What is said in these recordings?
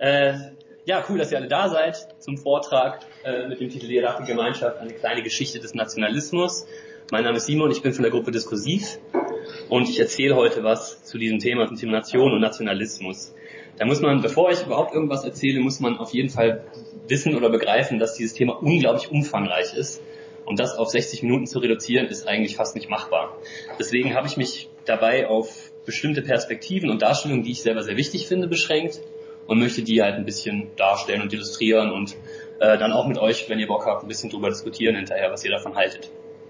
Ja, cool, dass ihr alle da seid zum Vortrag mit dem Titel Die erdachte Gemeinschaft, eine kleine Geschichte des Nationalismus. Mein Name ist Simon, ich bin von der Gruppe Diskursiv und ich erzähle heute was zu diesem Thema, zum Thema Nation und Nationalismus. Da muss man, bevor ich überhaupt irgendwas erzähle, muss man auf jeden Fall wissen oder begreifen, dass dieses Thema unglaublich umfangreich ist. Und das auf 60 Minuten zu reduzieren, ist eigentlich fast nicht machbar. Deswegen habe ich mich dabei auf bestimmte Perspektiven und Darstellungen, die ich selber sehr wichtig finde, beschränkt und möchte die halt ein bisschen darstellen und illustrieren und dann auch mit euch, wenn ihr Bock habt, ein bisschen drüber diskutieren hinterher, was ihr davon haltet.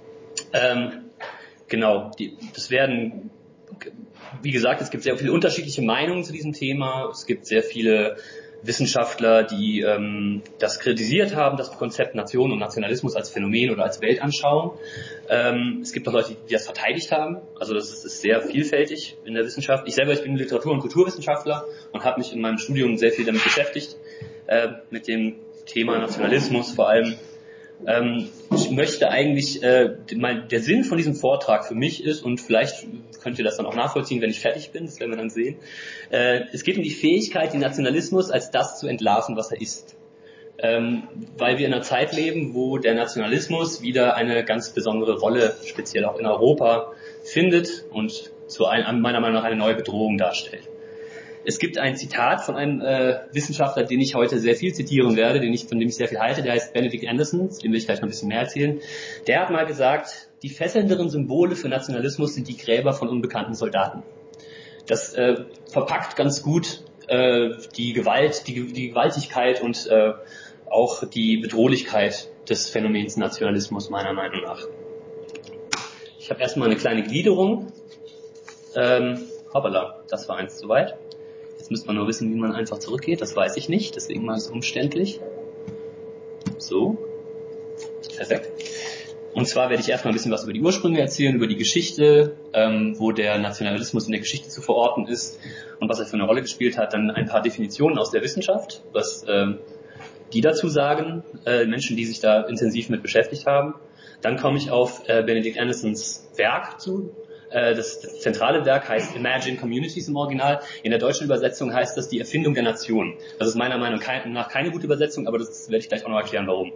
Genau, das werden, wie gesagt, es gibt sehr viele unterschiedliche Meinungen zu diesem Thema. Es gibt sehr viele Wissenschaftler, die das kritisiert haben, das Konzept Nation und Nationalismus als Phänomen oder als Weltanschauung. Es gibt auch Leute, die das verteidigt haben. Also das ist sehr vielfältig in der Wissenschaft. Ich bin Literatur- und Kulturwissenschaftler und habe mich in meinem Studium sehr viel damit beschäftigt, mit dem Thema Nationalismus vor allem. Ich möchte eigentlich, der Sinn von diesem Vortrag für mich ist, und vielleicht könnt ihr das dann auch nachvollziehen, wenn ich fertig bin, das werden wir dann sehen, es geht um die Fähigkeit, den Nationalismus als das zu entlarven, was er ist. Weil wir in einer Zeit leben, wo der Nationalismus wieder eine ganz besondere Rolle, speziell auch in Europa, findet und meiner Meinung nach eine neue Bedrohung darstellt. Es gibt ein Zitat von einem Wissenschaftler, den ich heute sehr viel zitieren werde, von dem ich sehr viel halte, der heißt Benedict Anderson, dem will ich gleich noch ein bisschen mehr erzählen. Der hat mal gesagt, die fesselnderen Symbole für Nationalismus sind die Gräber von unbekannten Soldaten. Das verpackt ganz gut die Gewaltigkeit und auch die Bedrohlichkeit des Phänomens Nationalismus meiner Meinung nach. Ich habe erstmal eine kleine Gliederung. Hoppala, das war eins zu weit. Jetzt müsste man nur wissen, wie man einfach zurückgeht. Das weiß ich nicht, deswegen mache ich es umständlich. So. Perfekt. Und zwar werde ich erstmal ein bisschen was über die Ursprünge erzählen, über die Geschichte, wo der Nationalismus in der Geschichte zu verorten ist und was er für eine Rolle gespielt hat. Dann ein paar Definitionen aus der Wissenschaft, was die dazu sagen, Menschen, die sich da intensiv mit beschäftigt haben. Dann komme ich auf Benedict Andersons Werk zu. Das zentrale Werk heißt Imagine Communities im Original. In der deutschen Übersetzung heißt das die Erfindung der Nation. Das ist meiner Meinung nach keine gute Übersetzung, aber das werde ich gleich auch noch erklären, warum.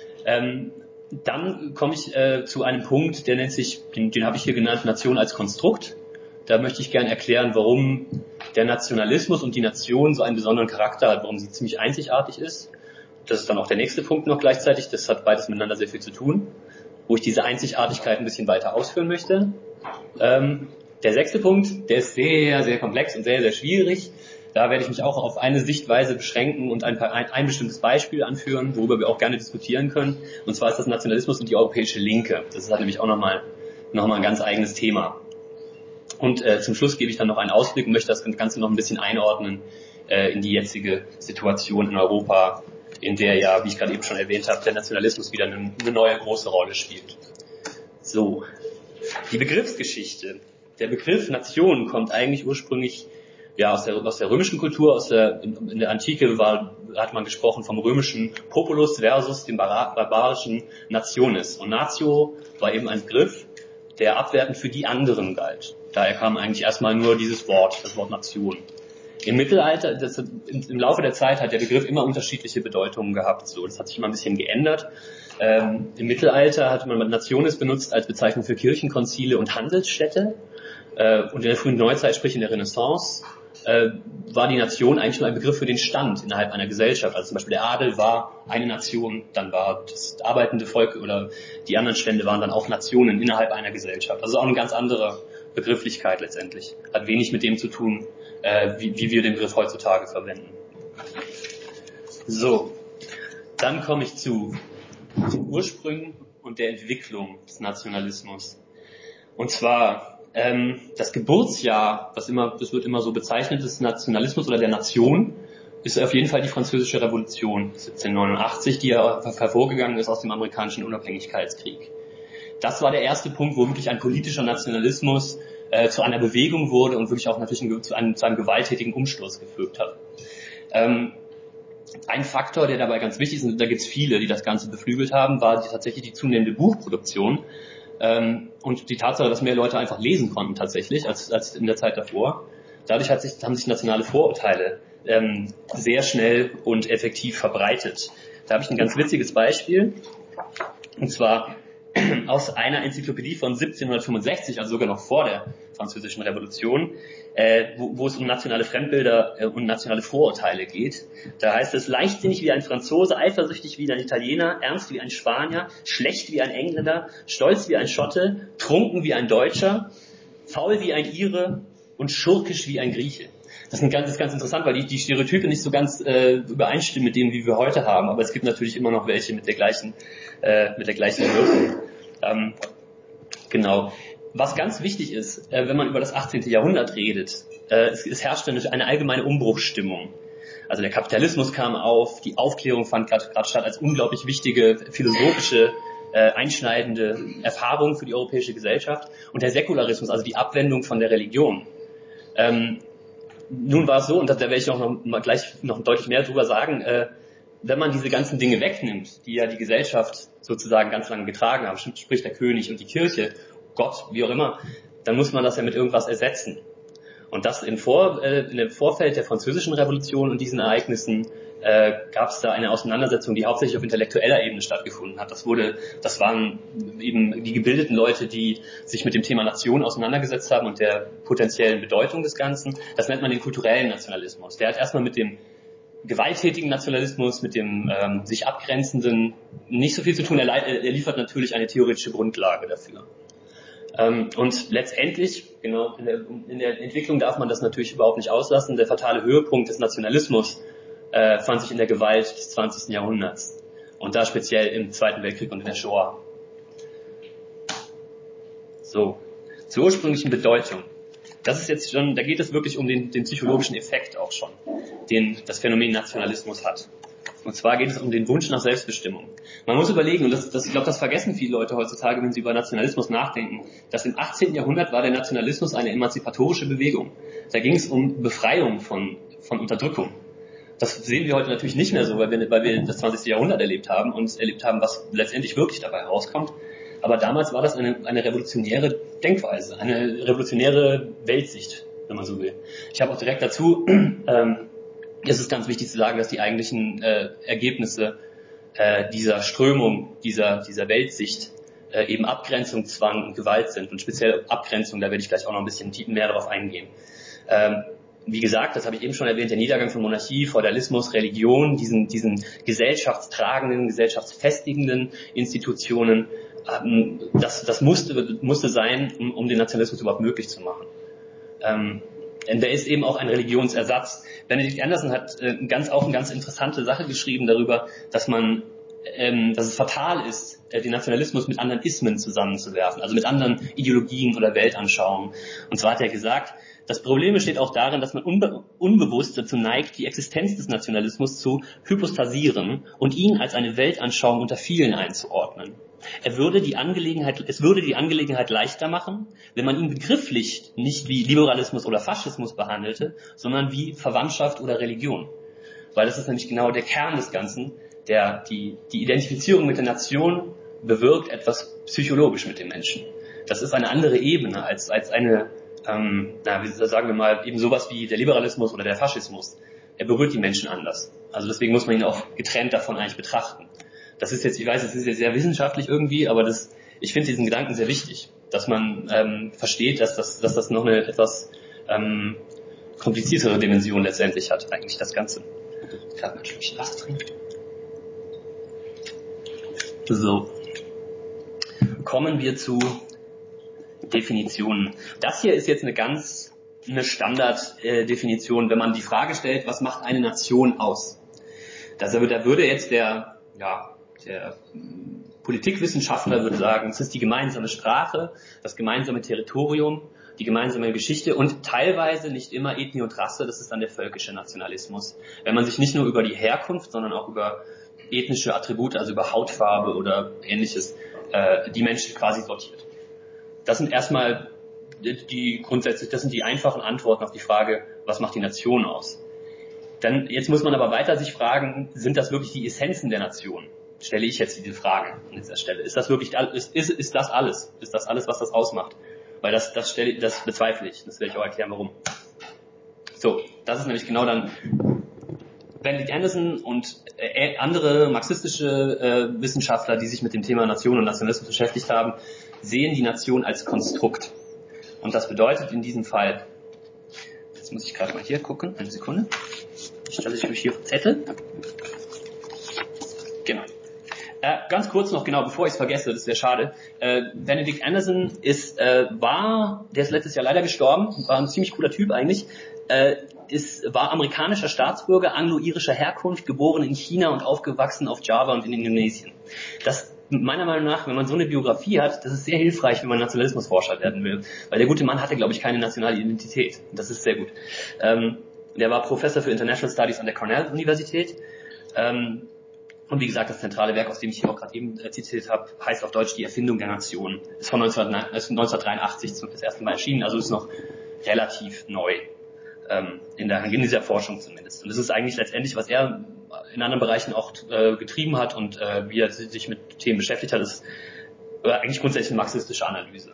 Dann komme ich zu einem Punkt, der nennt sich, den habe ich hier genannt, Nation als Konstrukt. Da möchte ich gerne erklären, warum der Nationalismus und die Nation so einen besonderen Charakter hat, warum sie ziemlich einzigartig ist. Das ist dann auch der nächste Punkt noch gleichzeitig. Das hat beides miteinander sehr viel zu tun, wo ich diese Einzigartigkeit ein bisschen weiter ausführen möchte. Der sechste Punkt, der ist sehr, sehr komplex und sehr, sehr schwierig. Da werde ich mich auch auf eine Sichtweise beschränken und ein bestimmtes Beispiel anführen, worüber wir auch gerne diskutieren können. Und zwar ist das Nationalismus und die europäische Linke. Das ist halt nämlich auch nochmal ein ganz eigenes Thema. Und zum Schluss gebe ich dann noch einen Ausblick und möchte das Ganze noch ein bisschen einordnen in die jetzige Situation in Europa, in der ja, wie ich gerade eben schon erwähnt habe, der Nationalismus wieder eine neue große Rolle spielt. So. Die Begriffsgeschichte. Der Begriff Nation kommt eigentlich ursprünglich aus der römischen Kultur, in der Antike hat man gesprochen vom römischen Populus versus dem barbarischen Nationis. Und Natio war eben ein Begriff, der abwertend für die anderen galt. Daher kam eigentlich erstmal nur das Wort Nation. Im Mittelalter, im Laufe der Zeit hat der Begriff immer unterschiedliche Bedeutungen gehabt. So, das hat sich immer ein bisschen geändert. Im Mittelalter hatte man Nationis benutzt als Bezeichnung für Kirchenkonzile und Handelsstädte. Und in der frühen Neuzeit, sprich in der Renaissance, war die Nation eigentlich nur ein Begriff für den Stand innerhalb einer Gesellschaft. Also zum Beispiel der Adel war eine Nation, dann war das arbeitende Volk oder die anderen Stände waren dann auch Nationen innerhalb einer Gesellschaft. Also auch eine ganz andere Begrifflichkeit letztendlich. Hat wenig mit dem zu tun, wie wir den Begriff heutzutage verwenden. So, dann komme ich zu den Ursprüngen und der Entwicklung des Nationalismus. Und zwar das Geburtsjahr, das wird immer so bezeichnet, des Nationalismus oder der Nation, ist auf jeden Fall die Französische Revolution 1789, die ja hervorgegangen ist aus dem amerikanischen Unabhängigkeitskrieg. Das war der erste Punkt, wo wirklich ein politischer Nationalismus zu einer Bewegung wurde und wirklich auch natürlich zu einem gewalttätigen Umsturz geführt hat. Ein Faktor, der dabei ganz wichtig ist, und da gibt es viele, die das Ganze beflügelt haben, war tatsächlich die zunehmende Buchproduktion und die Tatsache, dass mehr Leute einfach lesen konnten tatsächlich als in der Zeit davor. Dadurch haben sich nationale Vorurteile sehr schnell und effektiv verbreitet. Da habe ich ein ganz witziges Beispiel, und zwar aus einer Enzyklopädie von 1765, also sogar noch vor der Französischen Revolution, wo es um nationale Fremdbilder und nationale Vorurteile geht. Da heißt es: leichtsinnig wie ein Franzose, eifersüchtig wie ein Italiener, ernst wie ein Spanier, schlecht wie ein Engländer, stolz wie ein Schotte, trunken wie ein Deutscher, faul wie ein Ire und schurkisch wie ein Grieche. Das ist ganz interessant, weil die Stereotype nicht so ganz übereinstimmen mit dem, wie wir heute haben. Aber es gibt natürlich immer noch welche mit der gleichen Wirkung. Genau. Was ganz wichtig ist, wenn man über das 18. Jahrhundert redet, es herrschte eine allgemeine Umbruchsstimmung. Also der Kapitalismus kam auf, die Aufklärung fand gerade statt als unglaublich wichtige philosophische, einschneidende Erfahrung für die europäische Gesellschaft, und der Säkularismus, also die Abwendung von der Religion. Nun war es so, und da werde ich gleich noch deutlich mehr drüber sagen, wenn man diese ganzen Dinge wegnimmt, die ja die Gesellschaft sozusagen ganz lange getragen haben, sprich der König und die Kirche, Gott, wie auch immer, dann muss man das ja mit irgendwas ersetzen. Und das in dem Vorfeld der Französischen Revolution und diesen Ereignissen gab es da eine Auseinandersetzung, die hauptsächlich auf intellektueller Ebene stattgefunden hat. Das waren eben die gebildeten Leute, die sich mit dem Thema Nation auseinandergesetzt haben und der potenziellen Bedeutung des Ganzen. Das nennt man den kulturellen Nationalismus. Der hat erstmal mit dem gewalttätigen Nationalismus, mit dem sich abgrenzenden nicht so viel zu tun. Er liefert natürlich eine theoretische Grundlage dafür. Und letztendlich, genau, in der Entwicklung darf man das natürlich überhaupt nicht auslassen. Der fatale Höhepunkt des Nationalismus fand sich in der Gewalt des 20. Jahrhunderts. Und da speziell im Zweiten Weltkrieg und in der Shoah. So, zur ursprünglichen Bedeutung. Das ist jetzt schon, da geht es wirklich um den psychologischen Effekt auch schon, den das Phänomen Nationalismus hat. Und zwar geht es um den Wunsch nach Selbstbestimmung. Man muss überlegen, und ich glaube, das vergessen viele Leute heutzutage, wenn sie über Nationalismus nachdenken, dass im 18. Jahrhundert war der Nationalismus eine emanzipatorische Bewegung. Da ging es um Befreiung von Unterdrückung. Das sehen wir heute natürlich nicht mehr so, weil wir das 20. Jahrhundert erlebt haben, was letztendlich wirklich dabei herauskommt. Aber damals war das eine revolutionäre Denkweise, eine revolutionäre Weltsicht, wenn man so will. Ich habe auch direkt dazu, es ist ganz wichtig zu sagen, dass die eigentlichen Ergebnisse dieser Strömung, dieser Weltsicht eben Abgrenzung, Zwang und Gewalt sind. Und speziell Abgrenzung, da werde ich gleich auch noch ein bisschen mehr darauf eingehen. Wie gesagt, das habe ich eben schon erwähnt, der Niedergang von Monarchie, Feudalismus, Religion, diesen gesellschaftstragenden, gesellschaftsfestigenden Institutionen, das musste sein, um den Nationalismus überhaupt möglich zu machen. Denn der ist eben auch ein Religionsersatz. Benedict Anderson hat eine ganz interessante Sache geschrieben darüber, dass es fatal ist, den Nationalismus mit anderen Ismen zusammenzuwerfen, also mit anderen Ideologien oder Weltanschauungen. Und zwar hat er gesagt, das Problem besteht auch darin, dass man unbewusst dazu neigt, die Existenz des Nationalismus zu hypostasieren und ihn als eine Weltanschauung unter vielen einzuordnen. Es würde die Angelegenheit leichter machen, wenn man ihn begrifflich nicht wie Liberalismus oder Faschismus behandelte, sondern wie Verwandtschaft oder Religion. Weil das ist nämlich genau der Kern des Ganzen, die Identifizierung mit der Nation bewirkt etwas psychologisch mit dem Menschen. Das ist eine andere Ebene als eine, sagen wir mal, eben sowas wie der Liberalismus oder der Faschismus. Er berührt die Menschen anders. Also deswegen muss man ihn auch getrennt davon eigentlich betrachten. Das ist jetzt, ich weiß, es ist jetzt sehr wissenschaftlich irgendwie, aber ich finde diesen Gedanken sehr wichtig, dass man versteht, dass das noch eine etwas kompliziertere Dimension letztendlich hat, eigentlich das Ganze. Ich kann mal ein Schlückchen Wasser trinken. So. Kommen wir zu Definitionen. Das hier ist jetzt eine Standarddefinition, wenn man die Frage stellt, was macht eine Nation aus? Da würde jetzt der Politikwissenschaftler würde sagen, es ist die gemeinsame Sprache, das gemeinsame Territorium, die gemeinsame Geschichte und teilweise, nicht immer, Ethnie und Rasse, das ist dann der völkische Nationalismus. Wenn man sich nicht nur über die Herkunft, sondern auch über ethnische Attribute, also über Hautfarbe oder Ähnliches, die Menschen quasi sortiert. Das sind erstmal das sind die einfachen Antworten auf die Frage, was macht die Nation aus? Jetzt muss man aber weiter sich fragen, sind das wirklich die Essenzen der Nation? Stelle ich jetzt diese Frage an dieser Stelle. Ist das wirklich, ist das alles? Ist das alles, was das ausmacht? Weil das bezweifle ich. Das werde ich auch erklären, warum. So. Das ist nämlich genau dann Benedict Anderson und andere marxistische Wissenschaftler, die sich mit dem Thema Nation und Nationalismus beschäftigt haben, sehen die Nation als Konstrukt. Und das bedeutet in diesem Fall, jetzt muss ich gerade mal hier gucken, eine Sekunde, stelle ich mich hier auf Zettel. Genau. Ganz kurz noch, genau, bevor ich es vergesse, das wäre schade. Benedict Anderson der ist letztes Jahr leider gestorben, war ein ziemlich cooler Typ eigentlich, war amerikanischer Staatsbürger, anglo-irischer Herkunft, geboren in China und aufgewachsen auf Java und in Indonesien. Das, meiner Meinung nach, wenn man so eine Biografie hat, das ist sehr hilfreich, wenn man Nationalismusforscher werden will. Weil der gute Mann hatte, glaube ich, keine nationale Identität. Das ist sehr gut. Der war Professor für International Studies an der Cornell-Universität. Und wie gesagt, das zentrale Werk, aus dem ich hier auch gerade eben zitiert habe, heißt auf Deutsch Die Erfindung der Nation. Ist von 1983 das erste Mal erschienen, also ist noch relativ neu. In dieser Forschung zumindest. Und das ist eigentlich letztendlich, was er in anderen Bereichen auch getrieben hat und wie er sich mit Themen beschäftigt hat, ist eigentlich grundsätzlich eine marxistische Analyse.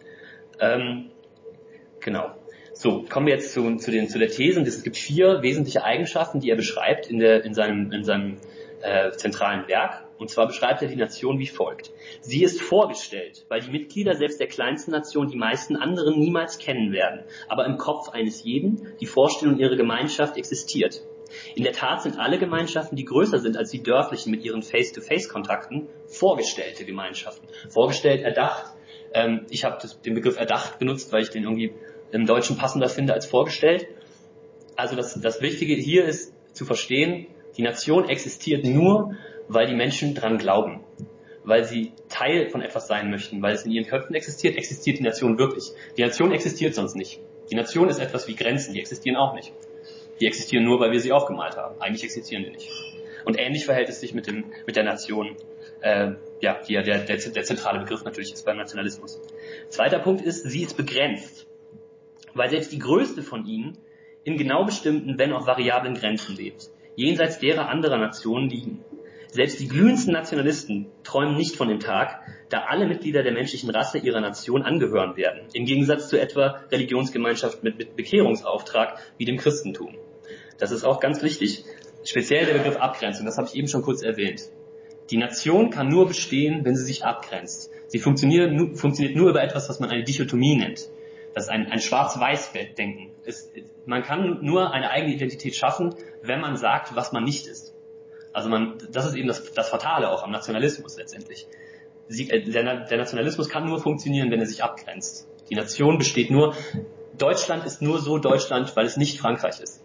Genau. So, kommen wir jetzt zu der These. Es gibt 4 wesentliche Eigenschaften, die er beschreibt in seinem zentralen Werk. Und zwar beschreibt er die Nation wie folgt. Sie ist vorgestellt, weil die Mitglieder selbst der kleinsten Nation die meisten anderen niemals kennen werden. Aber im Kopf eines jeden die Vorstellung ihrer Gemeinschaft existiert. In der Tat sind alle Gemeinschaften, die größer sind als die dörflichen mit ihren Face-to-Face-Kontakten, vorgestellte Gemeinschaften. Vorgestellt, erdacht. Ich habe den Begriff erdacht benutzt, weil ich den irgendwie im Deutschen passender finde als vorgestellt. Also das Wichtige hier ist zu verstehen, die Nation existiert nur, weil die Menschen dran glauben, weil sie Teil von etwas sein möchten, weil es in ihren Köpfen existiert die Nation wirklich. Die Nation existiert sonst nicht. Die Nation ist etwas wie Grenzen, die existieren auch nicht. Die existieren nur, weil wir sie aufgemalt haben. Eigentlich existieren die nicht. Und ähnlich verhält es sich mit der Nation, die ja der zentrale Begriff natürlich ist beim Nationalismus. Zweiter Punkt ist, sie ist begrenzt, weil selbst die größte von ihnen in genau bestimmten, wenn auch variablen Grenzen lebt, jenseits derer anderer Nationen liegen. Selbst die glühendsten Nationalisten träumen nicht von dem Tag, da alle Mitglieder der menschlichen Rasse ihrer Nation angehören werden, im Gegensatz zu etwa Religionsgemeinschaft mit Bekehrungsauftrag wie dem Christentum. Das ist auch ganz wichtig, speziell der Begriff Abgrenzung, das habe ich eben schon kurz erwähnt. Die Nation kann nur bestehen, wenn sie sich abgrenzt. Sie funktioniert nur über etwas, was man eine Dichotomie nennt. Das ist ein Schwarz-Weiß-Denken. Man kann nur eine eigene Identität schaffen, wenn man sagt, was man nicht ist. Also das ist eben das Fatale auch am Nationalismus letztendlich. Der Nationalismus kann nur funktionieren, wenn er sich abgrenzt. Die Nation besteht nur, Deutschland ist nur so Deutschland, weil es nicht Frankreich ist.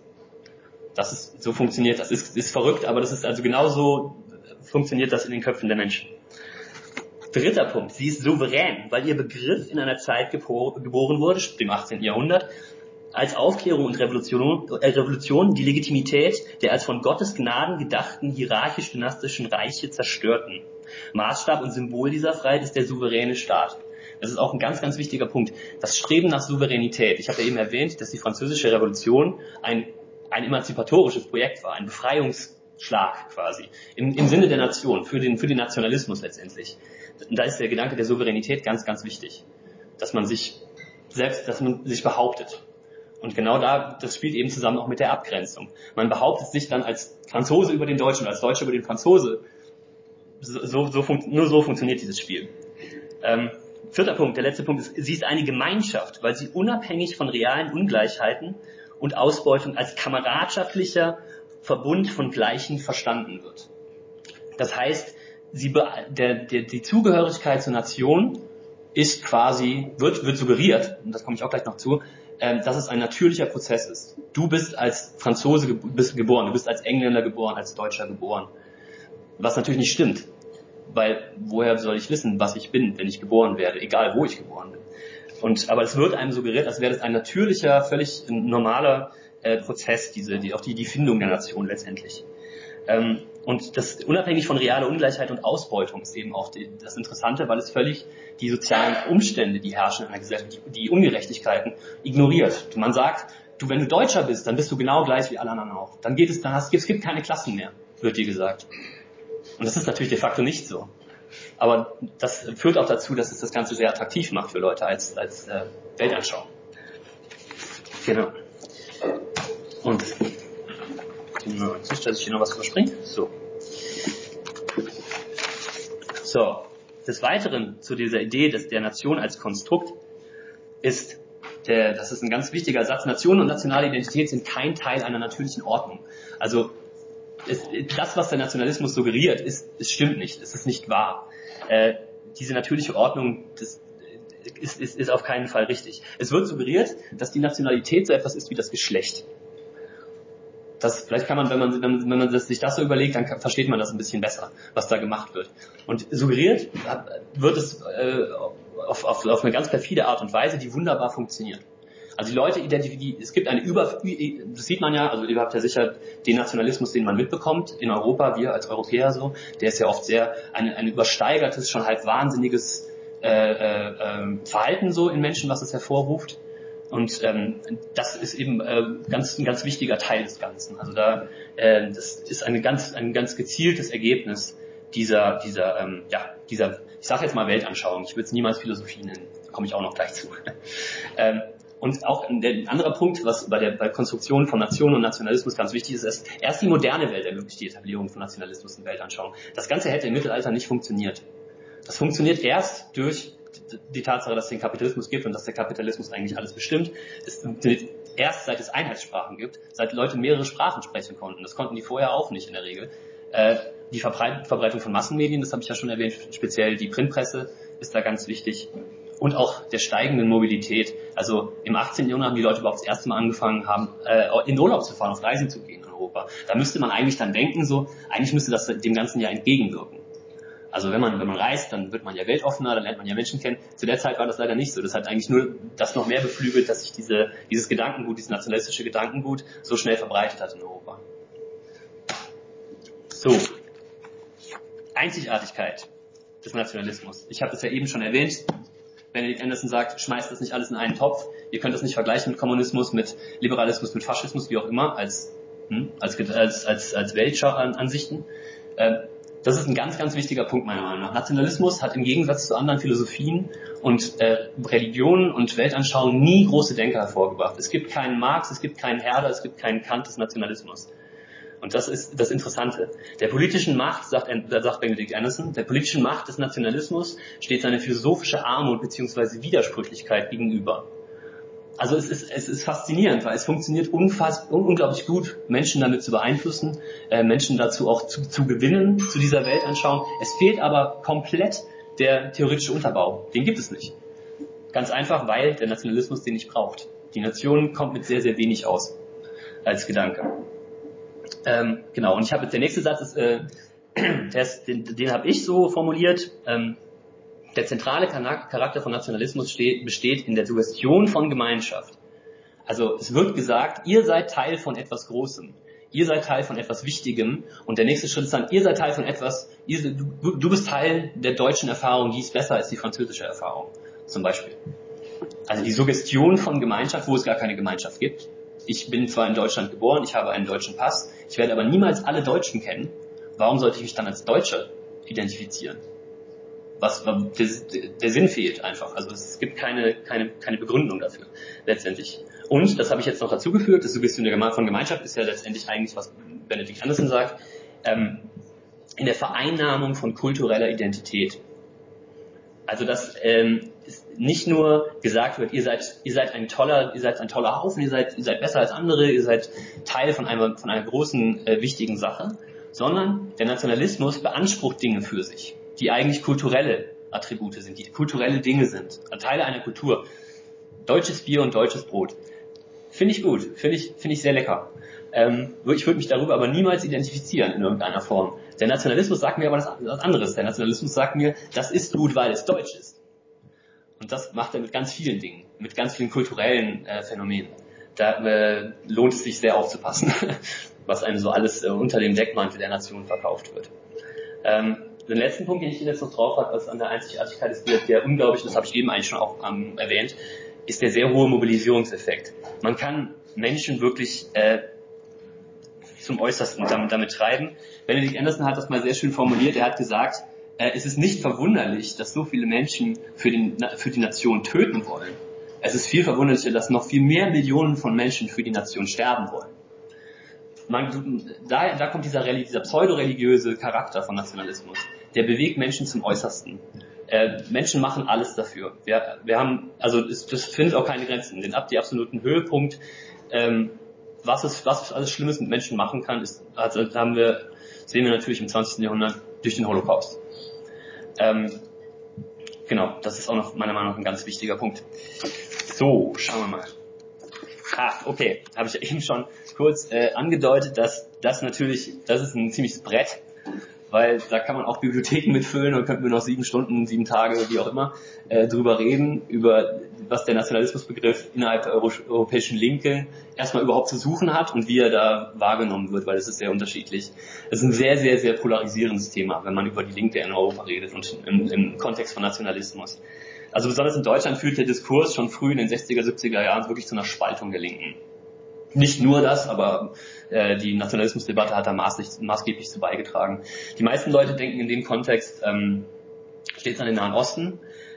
So funktioniert das. Ist verrückt, aber das ist also genauso funktioniert das in den Köpfen der Menschen. Dritter Punkt, sie ist souverän, weil ihr Begriff in einer Zeit geboren wurde, dem 18. Jahrhundert, als Aufklärung und Revolution die Legitimität der als von Gottes Gnaden gedachten hierarchisch-dynastischen Reiche zerstörten. Maßstab und Symbol dieser Freiheit ist der souveräne Staat. Das ist auch ein ganz, ganz wichtiger Punkt. Das Streben nach Souveränität. Ich habe ja eben erwähnt, dass die Französische Revolution ein emanzipatorisches Projekt war, ein Befreiungsschlag quasi, im Sinne der Nation, für den Nationalismus letztendlich. Und da ist der Gedanke der Souveränität ganz, ganz wichtig. Dass man sich behauptet. Und genau das spielt eben zusammen auch mit der Abgrenzung. Man behauptet sich dann als Franzose über den Deutschen, als Deutscher über den Franzose. Nur so funktioniert dieses Spiel. Vierter Punkt, der letzte Punkt ist, sie ist eine Gemeinschaft, weil sie unabhängig von realen Ungleichheiten und Ausbeutung als kameradschaftlicher Verbund von Gleichen verstanden wird. Das heißt, die Zugehörigkeit zur Nation ist quasi, wird suggeriert, und das komme ich auch gleich noch zu, dass es ein natürlicher Prozess ist. Du bist als Franzose geboren, du bist als Engländer geboren, als Deutscher geboren. Was natürlich nicht stimmt, weil woher soll ich wissen, was ich bin, wenn ich geboren werde, egal wo ich geboren bin. Aber es wird einem suggeriert, als wäre das ein natürlicher, völlig normaler Prozess, die Findung der Nation letztendlich. Und das unabhängig von realer Ungleichheit und Ausbeutung ist eben auch das Interessante, weil es völlig die sozialen Umstände, die herrschen in einer Gesellschaft, die Ungerechtigkeiten ignoriert. Man sagt, wenn du Deutscher bist, dann bist du genau gleich wie alle anderen auch. Es gibt keine Klassen mehr, wird dir gesagt. Und das ist natürlich de facto nicht so. Aber das führt auch dazu, dass es das Ganze sehr attraktiv macht für Leute als Weltanschauung. Genau. Und nicht, dass ich hier noch was überspringe. So, des Weiteren zu dieser Idee der Nation als Konstrukt das ist ein ganz wichtiger Satz, Nation und nationale Identität sind kein Teil einer natürlichen Ordnung. Also das, was der Nationalismus suggeriert, es stimmt nicht, es ist nicht wahr. Diese natürliche Ordnung, das ist auf keinen Fall richtig. Es wird suggeriert, dass die Nationalität so etwas ist wie das Geschlecht. Vielleicht kann man, wenn man sich das so überlegt, dann versteht man das ein bisschen besser, was da gemacht wird. Und suggeriert wird es auf eine ganz perfide Art und Weise, die wunderbar funktioniert. Also die Leute es gibt das sieht man ja, also ihr habt ja sicher den Nationalismus, den man mitbekommt in Europa, wir als Europäer so, der ist ja oft sehr ein übersteigertes, schon halb wahnsinniges Verhalten so in Menschen, was es hervorruft. Und das ist eben ein ganz wichtiger Teil des Ganzen. Also das ist ein ganz gezieltes Ergebnis dieser ich sage jetzt mal Weltanschauung. Ich würde es niemals Philosophie nennen. Da komme ich auch noch gleich zu. Und auch ein anderer Punkt, was bei Konstruktion von Nationen und Nationalismus ganz wichtig ist erst die moderne Welt ermöglicht die Etablierung von Nationalismus und Weltanschauung. Das Ganze hätte im Mittelalter nicht funktioniert. Das funktioniert erst durch die Tatsache, dass es den Kapitalismus gibt und dass der Kapitalismus eigentlich alles bestimmt. Es funktioniert erst, seit es Einheitssprachen gibt, seit Leute mehrere Sprachen sprechen konnten. Das konnten die vorher auch nicht in der Regel. Die Verbreitung von Massenmedien, das habe ich ja schon erwähnt, speziell die Printpresse ist da ganz wichtig. Und auch der steigenden Mobilität. Also im 18. Jahrhundert haben die Leute überhaupt das erste Mal angefangen in Urlaub zu fahren, auf Reisen zu gehen in Europa. Da müsste man eigentlich dann denken, eigentlich müsste das dem Ganzen ja entgegenwirken. Also wenn man reist, dann wird man ja weltoffener, dann lernt man ja Menschen kennen. Zu der Zeit war das leider nicht so. Das hat eigentlich nur das noch mehr beflügelt, dass sich dieses Gedankengut, dieses nationalistische Gedankengut so schnell verbreitet hat in Europa. So. Einzigartigkeit des Nationalismus. Ich habe es ja eben schon erwähnt. Benedict Anderson sagt, schmeißt das nicht alles in einen Topf. Ihr könnt das nicht vergleichen mit Kommunismus, mit Liberalismus, mit Faschismus, wie auch immer, als Weltansichten. Das ist ein ganz, ganz wichtiger Punkt meiner Meinung nach. Nationalismus hat im Gegensatz zu anderen Philosophien und Religionen und Weltanschauungen nie große Denker hervorgebracht. Es gibt keinen Marx, es gibt keinen Herder, es gibt keinen Kant des Nationalismus. Und das ist das Interessante. Der politischen Macht, sagt Benedict Anderson, der politischen Macht des Nationalismus steht seine philosophische Armut bzw. Widersprüchlichkeit gegenüber. Also es ist faszinierend, weil es funktioniert unglaublich gut, Menschen damit zu beeinflussen, Menschen dazu auch zu gewinnen, zu dieser Weltanschauung. Es fehlt aber komplett der theoretische Unterbau. Den gibt es nicht. Ganz einfach, weil der Nationalismus den nicht braucht. Die Nation kommt mit sehr, sehr wenig aus als Gedanke. Genau, und der nächste Satz ist, den habe ich so formuliert, der zentrale Charakter von Nationalismus besteht in der Suggestion von Gemeinschaft. Also es wird gesagt, ihr seid Teil von etwas Großem, ihr seid Teil von etwas Wichtigem und der nächste Schritt ist dann, ihr seid Teil von etwas, du bist Teil der deutschen Erfahrung, die ist besser als die französische Erfahrung, zum Beispiel. Also die Suggestion von Gemeinschaft, wo es gar keine Gemeinschaft gibt. Ich bin zwar in Deutschland geboren, ich habe einen deutschen Pass, ich werde aber niemals alle Deutschen kennen. Warum sollte ich mich dann als Deutscher identifizieren? Der Sinn fehlt einfach. Also es gibt keine Begründung dafür, letztendlich. Und, das habe ich jetzt noch dazu geführt, das Suggestion von Gemeinschaft ist ja letztendlich eigentlich, was Benedict Anderson sagt, in der Vereinnahmung von kultureller Identität. Also dass nicht nur gesagt wird, ihr seid ein toller Haufen, ihr seid besser als andere, ihr seid Teil von einer großen, wichtigen Sache, sondern der Nationalismus beansprucht Dinge für sich, die eigentlich kulturelle Attribute sind, die kulturelle Dinge sind, Teile einer Kultur. Deutsches Bier und deutsches Brot. Finde ich gut, finde ich sehr lecker. Ich würde mich darüber aber niemals identifizieren in irgendeiner Form. Der Nationalismus sagt mir aber was anderes. Der Nationalismus sagt mir, das ist gut, weil es deutsch ist. Und das macht er mit ganz vielen Dingen, mit ganz vielen kulturellen Phänomenen. Da lohnt es sich sehr aufzupassen, was einem so alles unter dem Deckmantel der Nation verkauft wird. Den letzten Punkt, den ich jetzt noch drauf habe, was an der Einzigartigkeit ist, der unglaublich, das habe ich eben eigentlich schon auch erwähnt, ist der sehr hohe Mobilisierungseffekt. Man kann Menschen wirklich zum Äußersten damit treiben. Benedict Anderson hat das mal sehr schön formuliert. Er hat gesagt, es ist nicht verwunderlich, dass so viele Menschen für die Nation töten wollen. Es ist viel verwunderlicher, dass noch viel mehr Millionen von Menschen für die Nation sterben wollen. da kommt dieser pseudo-religiöse Charakter von Nationalismus. Der bewegt Menschen zum Äußersten. Menschen machen alles dafür. Wir haben, also das findet auch keine Grenzen. Die absoluten Höhepunkt, was alles Schlimmes mit Menschen machen kann, sehen wir natürlich im 20. Jahrhundert durch den Holocaust. Genau, das ist auch noch meiner Meinung nach ein ganz wichtiger Punkt. So, schauen wir mal. Okay, habe ich ja eben schon kurz angedeutet, dass das ist ein ziemliches Brett, weil da kann man auch Bibliotheken mitfüllen und könnten wir noch 7 Stunden, 7 Tage, wie auch immer, drüber reden, über was der Nationalismusbegriff innerhalb der europäischen Linke erstmal überhaupt zu suchen hat und wie er da wahrgenommen wird, weil das ist sehr unterschiedlich. Es ist ein sehr, sehr, sehr polarisierendes Thema, wenn man über die Linke in Europa redet und im Kontext von Nationalismus. Also besonders in Deutschland führt der Diskurs schon früh in den 60er, 70er Jahren wirklich zu einer Spaltung der Linken. Nicht nur das, aber die Nationalismusdebatte hat da maßgeblich zu beigetragen. Die meisten Leute denken in dem Kontext stets an den Nahen Osten.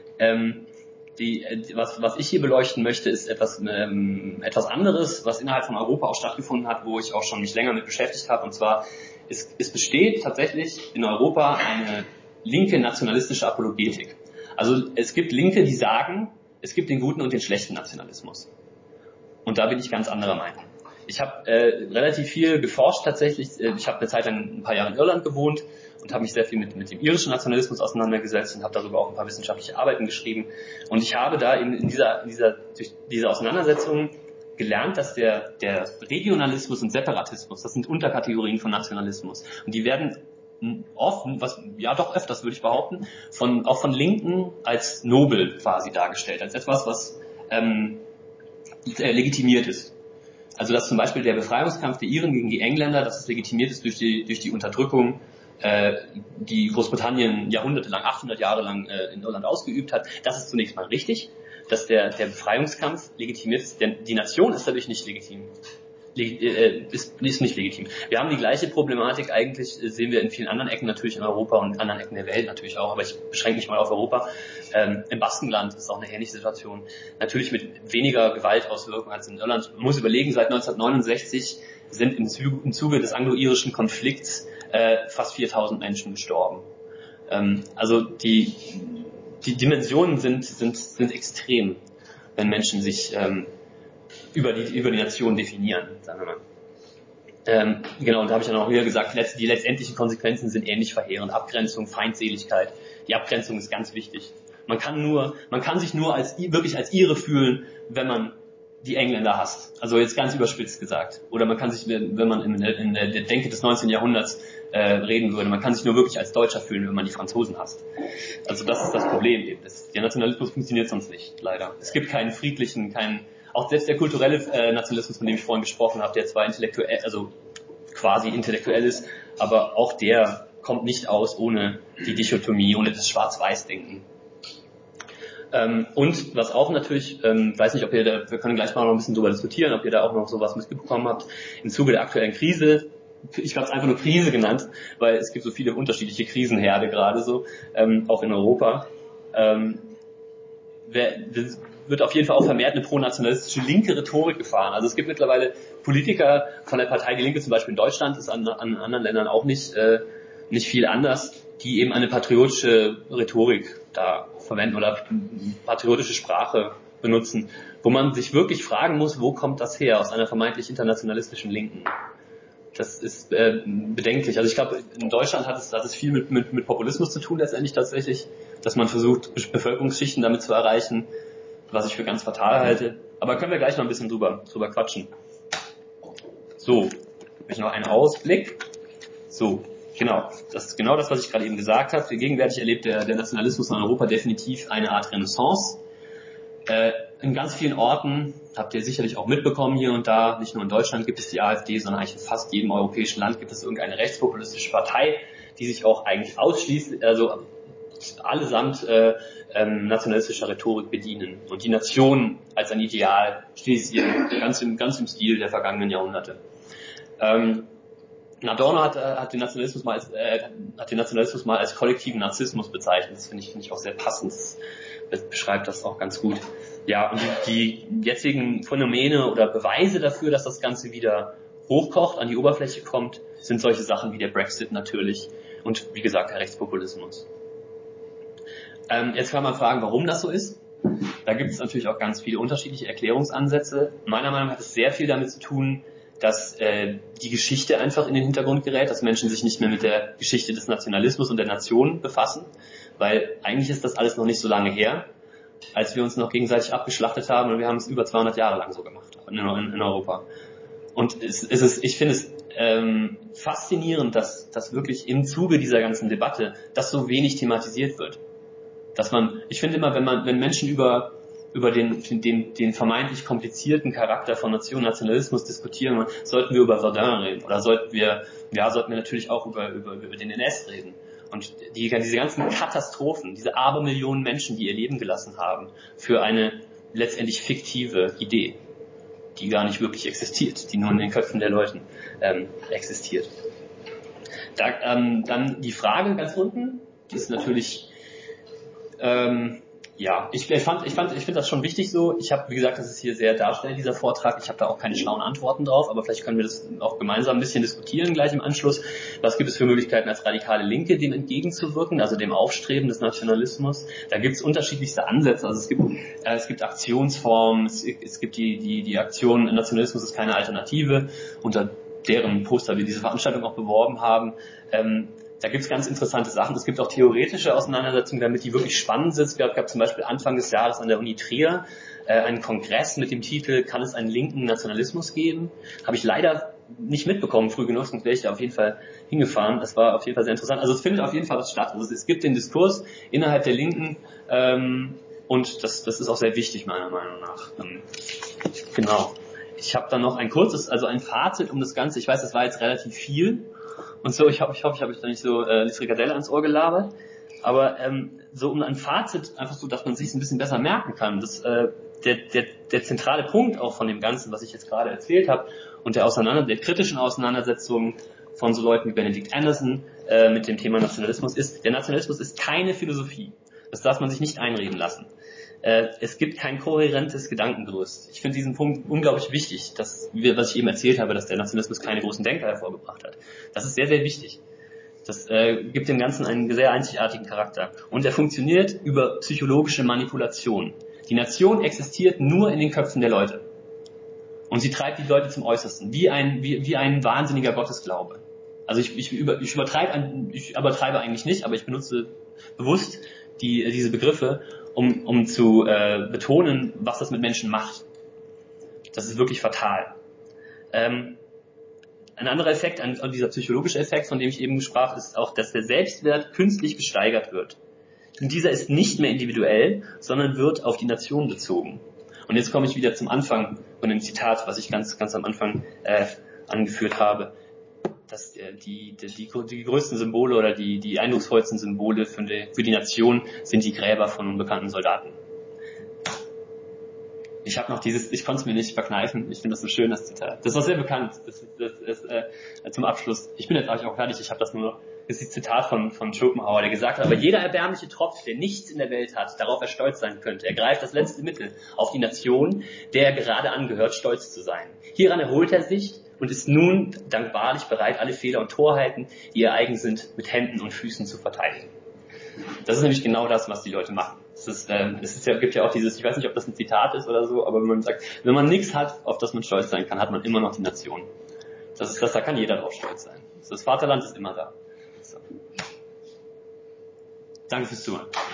Was ich hier beleuchten möchte, ist etwas anderes, was innerhalb von Europa auch stattgefunden hat, wo ich auch schon mich länger mit beschäftigt habe. Und zwar, es besteht tatsächlich in Europa eine linke nationalistische Apologetik. Also es gibt Linke, die sagen, es gibt den guten und den schlechten Nationalismus. Und da bin ich ganz anderer Meinung. Ich habe relativ viel geforscht tatsächlich. Ich habe eine Zeit lang ein paar Jahre in Irland gewohnt und habe mich sehr viel mit dem irischen Nationalismus auseinandergesetzt und habe darüber auch ein paar wissenschaftliche Arbeiten geschrieben. Und ich habe da durch diese Auseinandersetzung gelernt, dass der Regionalismus und Separatismus, das sind Unterkategorien von Nationalismus. Und die werden öfters würde ich behaupten, auch von Linken als nobel quasi dargestellt, als etwas, was legitimiert ist. Also dass zum Beispiel der Befreiungskampf der Iren gegen die Engländer, dass es legitimiert ist durch die Unterdrückung, die Großbritannien jahrhundertelang, 800 Jahre lang in Irland ausgeübt hat, das ist zunächst mal richtig, dass der Befreiungskampf legitimiert ist, denn die Nation ist dadurch nicht legitim. Ist nicht legitim. Wir haben die gleiche Problematik eigentlich, sehen wir in vielen anderen Ecken natürlich in Europa und anderen Ecken der Welt natürlich auch, aber ich beschränke mich mal auf Europa. Im Baskenland ist auch eine ähnliche Situation. Natürlich mit weniger Gewaltauswirkungen als in Irland. Man muss überlegen, seit 1969 sind im Zuge des anglo-irischen Konflikts fast 4000 Menschen gestorben. Also die Dimensionen sind extrem, wenn Menschen sich über die Nation definieren, sagen wir mal. Genau, und da habe ich dann auch wieder gesagt, die letztendlichen Konsequenzen sind ähnlich verheerend. Abgrenzung, Feindseligkeit. Die Abgrenzung ist ganz wichtig. Man kann sich nur wirklich als Ire fühlen, wenn man die Engländer hasst. Also jetzt ganz überspitzt gesagt. Oder man kann sich, wenn man in der Denke des 19. Jahrhunderts reden würde, man kann sich nur wirklich als Deutscher fühlen, wenn man die Franzosen hasst. Also das ist das Problem eben. Der Nationalismus funktioniert sonst nicht, leider. Es gibt keinen friedlichen, auch selbst der kulturelle Nationalismus, von dem ich vorhin gesprochen habe, der zwar quasi intellektuell ist, aber auch der kommt nicht aus ohne die Dichotomie, ohne das Schwarz-Weiß-Denken. Und was auch natürlich, weiß nicht, wir können gleich mal noch ein bisschen drüber diskutieren, ob ihr da auch noch sowas mitbekommen habt, im Zuge der aktuellen Krise, ich habe es einfach nur Krise genannt, weil es gibt so viele unterschiedliche Krisenherde gerade so, auch in Europa, wird auf jeden Fall auch vermehrt eine pronationalistische linke Rhetorik gefahren. Also es gibt mittlerweile Politiker von der Partei Die Linke, zum Beispiel in Deutschland, ist an anderen Ländern auch nicht viel anders, die eben eine patriotische Rhetorik da verwenden oder patriotische Sprache benutzen, wo man sich wirklich fragen muss, wo kommt das her aus einer vermeintlich internationalistischen Linken? Das ist bedenklich. Also ich glaube, in Deutschland hat es viel mit Populismus zu tun letztendlich tatsächlich, dass man versucht, Bevölkerungsschichten damit zu erreichen, was ich für ganz fatal halte. Aber können wir gleich noch ein bisschen drüber quatschen. So, ich noch einen Ausblick. So, genau. Das ist genau das, was ich gerade eben gesagt habe. Gegenwärtig erlebt der Nationalismus in Europa definitiv eine Art Renaissance. In ganz vielen Orten, habt ihr sicherlich auch mitbekommen hier und da, nicht nur in Deutschland gibt es die AfD, sondern eigentlich in fast jedem europäischen Land gibt es irgendeine rechtspopulistische Partei, die sich auch eigentlich ausschließlich, also allesamt nationalistischer Rhetorik bedienen und die Nation als ein Ideal stilisieren, ganz im Stil der vergangenen Jahrhunderte. Adorno hat den Nationalismus mal als kollektiven Narzissmus bezeichnet. Das finde ich auch sehr passend. Das beschreibt das auch ganz gut. Ja, und die jetzigen Phänomene oder Beweise dafür, dass das Ganze wieder hochkocht, an die Oberfläche kommt, sind solche Sachen wie der Brexit natürlich und wie gesagt der Rechtspopulismus. Jetzt kann man fragen, warum das so ist. Da gibt es natürlich auch ganz viele unterschiedliche Erklärungsansätze. Meiner Meinung nach hat es sehr viel damit zu tun, dass die Geschichte einfach in den Hintergrund gerät, dass Menschen sich nicht mehr mit der Geschichte des Nationalismus und der Nation befassen, weil eigentlich ist das alles noch nicht so lange her, als wir uns noch gegenseitig abgeschlachtet haben und wir haben es über 200 Jahre lang so gemacht in Europa. Und ich finde es faszinierend, dass wirklich im Zuge dieser ganzen Debatte das so wenig thematisiert wird. Ich finde immer, wenn Menschen über den vermeintlich komplizierten Charakter von Nation, Nationalismus diskutieren, sollten wir über Verdun reden oder sollten wir natürlich auch über den NS reden. Und diese ganzen Katastrophen, diese Abermillionen Menschen, die ihr Leben gelassen haben, für eine letztendlich fiktive Idee, die gar nicht wirklich existiert, die nur in den Köpfen der Leute existiert. Dann die Frage ganz unten, die ist natürlich ich finde das schon wichtig so. Ich habe, wie gesagt, das ist hier sehr darstellend, dieser Vortrag. Ich habe da auch keine schlauen Antworten drauf, aber vielleicht können wir das auch gemeinsam ein bisschen diskutieren gleich im Anschluss. Was gibt es für Möglichkeiten als radikale Linke, dem entgegenzuwirken, also dem Aufstreben des Nationalismus? Da gibt es unterschiedlichste Ansätze. Also es gibt Aktionsformen, es gibt die Aktion Nationalismus ist keine Alternative, unter deren Poster wir diese Veranstaltung auch beworben haben. Da gibt es ganz interessante Sachen. Es gibt auch theoretische Auseinandersetzungen, damit die wirklich spannend sind. Es gab zum Beispiel Anfang des Jahres an der Uni Trier einen Kongress mit dem Titel Kann es einen linken Nationalismus geben? Habe ich leider nicht mitbekommen, früh genug, sonst wäre ich da auf jeden Fall hingefahren. Das war auf jeden Fall sehr interessant. Also es findet auf jeden Fall was statt. Also es gibt den Diskurs innerhalb der Linken und das ist auch sehr wichtig meiner Meinung nach. Genau. Ich habe dann noch ein Fazit um das Ganze. Ich weiß, das war jetzt relativ viel. Und so, ich hoffe, ich habe da nicht so die Frikadelle ans Ohr gelabert. Aber so um ein Fazit, einfach so, dass man sich ein bisschen besser merken kann, dass der zentrale Punkt auch von dem Ganzen, was ich jetzt gerade erzählt habe, und der kritischen Auseinandersetzung von so Leuten wie Benedict Anderson mit dem Thema Nationalismus ist, der Nationalismus ist keine Philosophie. Das darf man sich nicht einreden lassen. Es gibt kein kohärentes Gedankengerüst. Ich finde diesen Punkt unglaublich wichtig, was ich eben erzählt habe, dass der Nationalismus keine großen Denker hervorgebracht hat. Das ist sehr, sehr wichtig. Das gibt dem Ganzen einen sehr einzigartigen Charakter. Und er funktioniert über psychologische Manipulation. Die Nation existiert nur in den Köpfen der Leute. Und sie treibt die Leute zum Äußersten, wie ein wahnsinniger Gottesglaube. Also ich übertreibe eigentlich nicht, aber ich benutze bewusst diese Begriffe, um zu betonen, was das mit Menschen macht. Das ist wirklich fatal. Ein anderer Effekt, dieser psychologische Effekt, von dem ich eben sprach, ist auch, dass der Selbstwert künstlich gesteigert wird. Und dieser ist nicht mehr individuell, sondern wird auf die Nation bezogen. Und jetzt komme ich wieder zum Anfang von dem Zitat, was ich ganz am Anfang angeführt habe. Dass die größten Symbole oder die eindrucksvollsten Symbole für die Nation sind die Gräber von unbekannten Soldaten. Ich habe noch ich konnte es mir nicht verkneifen, ich finde das so schön, das Zitat. Das ist auch sehr bekannt, das ist zum Abschluss. Ich bin jetzt eigentlich auch fertig, ich habe das nur noch, das ist das Zitat von Schopenhauer, der gesagt hat, aber jeder erbärmliche Tropf, der nichts in der Welt hat, darauf er stolz sein könnte, ergreift das letzte Mittel auf die Nation, der er gerade angehört, stolz zu sein. Hieran erholt er sich und ist nun dankbarlich bereit, alle Fehler und Torheiten, die ihr eigen sind, mit Händen und Füßen zu verteidigen. Das ist nämlich genau das, was die Leute machen. Gibt ja auch dieses, ich weiß nicht, ob das ein Zitat ist oder so, aber wenn man sagt, wenn man nichts hat, auf das man stolz sein kann, hat man immer noch die Nation. Da kann jeder drauf stolz sein. Das Vaterland ist immer da. So. Danke fürs Zuhören.